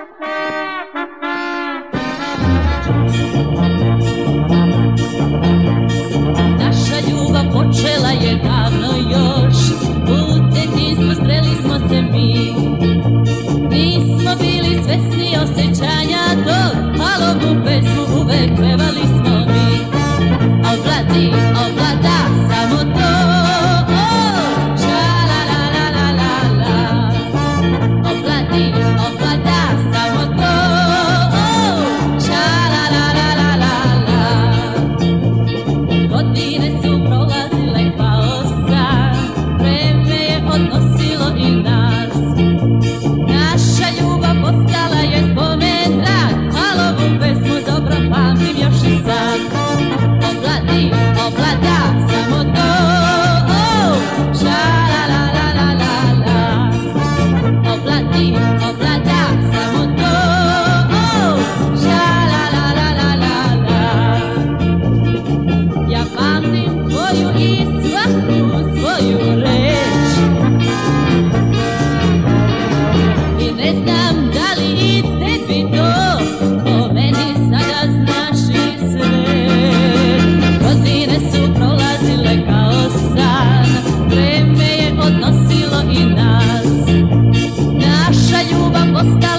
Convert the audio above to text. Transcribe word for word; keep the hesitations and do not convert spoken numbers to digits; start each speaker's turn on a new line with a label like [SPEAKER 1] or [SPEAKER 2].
[SPEAKER 1] Naša ljubav počela je davno još, u detinjstvu sreli smo se mi. Nismo bili svesni osjećanja tog, halovu pesmu uvek pevali smo mi. Ovladi, ovlada, samo to, oh, ča la la la la la la. Ovladi, ovlada, samo to, oh, ča la la la la la la. Godine su prolazile kao san, vreme je odnosilo i nas. Naša ljubav postala je spomen drag, halovu pesmu dobro pamtim još i sad. Ovladi, ovlada, samo to, oh, ča la la la la la la. Ovladi, ovlada, samo to, oh, ča la la la la la la. Ja pamtim tvoju i svaku svoju reč i ne znam da li i tebi to o meni sada znaš i sve. Godine su prolazile kao san, vreme je odnosilo i nas. Naša ljubav postala